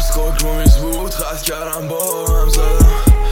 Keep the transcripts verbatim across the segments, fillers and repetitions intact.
مارس کوک رو میز بود خط کردم با هم زدم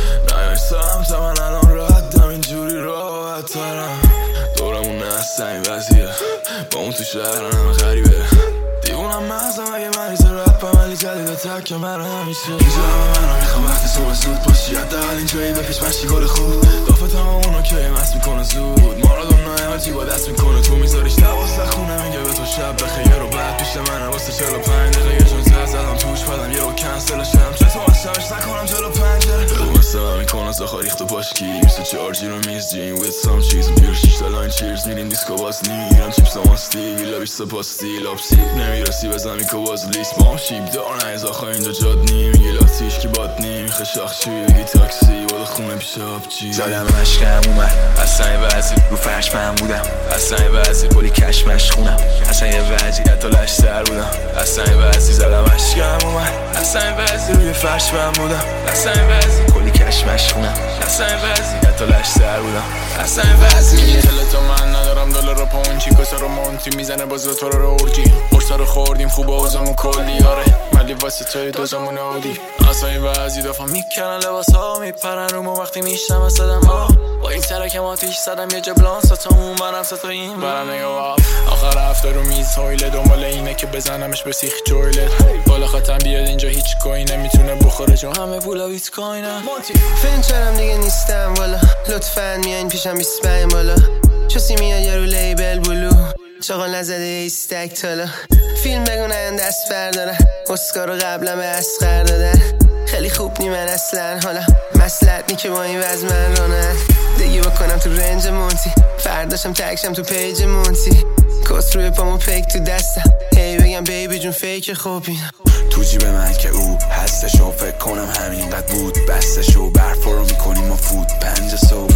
نمیستم تا من الان ردم اینجوری راحت ترم دورمون نسته این وضعیه با اون تو شهرم همه غریبه دیوونم مغزم اگه مریض رپم ولی جدید تک من همیشه اینجا همه من رو میخوام وقتی صبح زود باشی حداقل اینجایی بکش مشتی گل خوب دافت همه اونو که مست میکنه زود مارادونا همتی با دست میکنه تو میذاریش دوازده خونه میگه به تو شب بخیر و بعد پیش من واسه چهل و پنج دقیقه چون زد زدم توش بدم یه رو کنسلشم چطور از شبش نکنم جلو پنجره رو مثل من میکنه زخار ریخت و پاشکی بیست و چهار جی رو میز جین with some cheese بیر شیش تا لاین چیرز میریم دیسکو باز نمیرم چیپس و ماستی ویلا بیست پاستی لاپسی نمیرسی بزنم که باز لیست ما شیب دار نیز آخه اینجا جاد نیم میگه لاتیش که باد نیم میخه شاخچی بگی تاکسی بالا خونه پیش آبچی زادم مشکم اومد اصلا یه وضعی رو فرش من بودم اصلا یه وضعی پولی کش مشخونم اصلا یه وضعیت و لشتر بودم اصلا یه وضعی زدم مشکم اومد اصلا یه وضعی روی فرش من بودم اصلا یه وضعی پولی کش مشخونم اصلا یه وضعیت و لشتر بودم اصلا یه وضعی تو من ندارم دلار رو پونچی کسا رو مونتی میزنه باز تو رو اورجی قرصا رو خوردیم خوب آزمون کلی آره ولی واسه توی دوزمون آدی اصلا این وضعی دفعه میکنن لباس ها میپرن رو ما وقتی میشنم از صدم ها با این ترکم آتیش زدم یه جبلان ستامون برم ستا این برم نگاه آخر هفته رو میز هایله دنبال اینه که بزنمش به سیخ جویلت بالا خطم بیاد اینجا هیچ کوی نمیتونه بخوره چون همه پولا بیت کوینه فنچرم دیگه نیستم والا لطفاً میاین پیشم بیست پنج بالا چوسی میاد یارو لیبل بلو چاقال نزده ایستک تالا فیلم بگونن دست بردارن اسکارو قبلا به اسقر دادن خیلی خوب نی من اصلا حالا مسلط نی که با این وز من رانن دیگه بکنم تو رنج مونتی فرداشم تکشم تو پیج مونتی کس روی پامو پیک تو دستم هی بگم بیبی جون فیک خوبی تو جیب من که او هستشو فکر کنم همینقدر بود بستشو برف رو میکنیم ما فود پنج صبح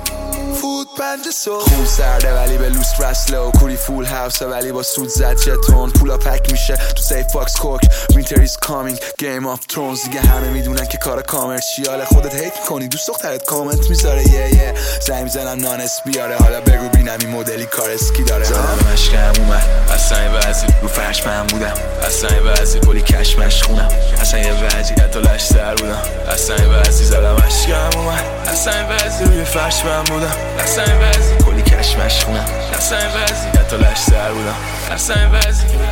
فود پنج صبح خون سرده ولی به لوس رسلو کوری فول هاوسه ولی با سود زد جتون پولا پک میشه تو سیف باکس کوک وینتر ایز کامینگ گیم آف ترونز دیگه همه میدونن که کار کامرشیاله خودت هیت میکنی دوست دخترت کامنت میذاره یه یه زنگ میزنم نانس بیاره حالا بگو بینم این مدلی کار اسکی داره زدم مشکم اومد اصلا یه وضعی رو فرش من بودم اصلا یه وضعی پولی کش مشخونم اصلا یه وضعیت و لشتر بودم اصلا یه وضعی زدم مشکم اومد اصلا یه وضعی روی فرش من بودم اصلا یه وضعی کلی کش مشخونم اصلا یه وضعیت و لشتر بودم اصلا یه وضعی